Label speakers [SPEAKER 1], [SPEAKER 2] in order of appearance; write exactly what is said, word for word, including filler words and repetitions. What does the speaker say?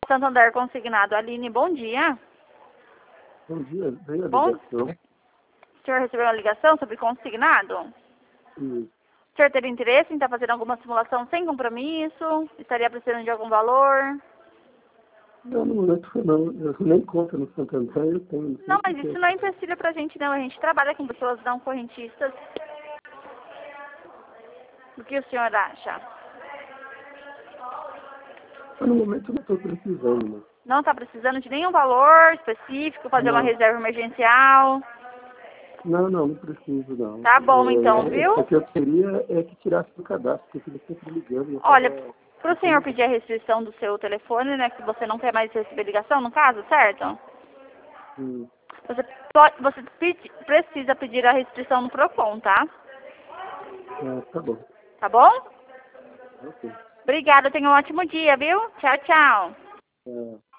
[SPEAKER 1] Santander consignado. Aline, bom dia.
[SPEAKER 2] Bom dia, veio a
[SPEAKER 1] Bom,
[SPEAKER 2] ligação.
[SPEAKER 1] o senhor recebeu uma ligação sobre consignado?
[SPEAKER 2] E,
[SPEAKER 1] O senhor teria interesse em estar fazendo alguma simulação sem compromisso? Estaria precisando de algum valor?
[SPEAKER 2] não, no momento não, eu nem conta no Santander, eu tenho. Não, sei
[SPEAKER 1] Não,
[SPEAKER 2] o
[SPEAKER 1] mas
[SPEAKER 2] que
[SPEAKER 1] isso
[SPEAKER 2] é.
[SPEAKER 1] não é empecilho pra gente não. A gente trabalha com pessoas não correntistas. O que o senhor acha?
[SPEAKER 2] Mas no momento eu não estou precisando, né?
[SPEAKER 1] Não está precisando de nenhum valor específico, fazer uma
[SPEAKER 2] Não.
[SPEAKER 1] reserva emergencial?
[SPEAKER 2] Não, não, não preciso não.
[SPEAKER 1] Tá bom,
[SPEAKER 2] É,
[SPEAKER 1] então, viu?
[SPEAKER 2] O que eu queria é que tirasse do cadastro, porque ele sempre ligando. e eu
[SPEAKER 1] Olha,
[SPEAKER 2] tava-
[SPEAKER 1] para o senhor pedir a restrição do seu telefone, né, que você não quer mais receber ligação, no caso, certo?
[SPEAKER 2] Hum,
[SPEAKER 1] Você, pode, você pedi- precisa pedir a restrição no Procon, tá?
[SPEAKER 2] é, tá bom.
[SPEAKER 1] Tá bom?
[SPEAKER 2] Ok.
[SPEAKER 1] Obrigada, tenha um ótimo dia, viu? Tchau, tchau.
[SPEAKER 2] É,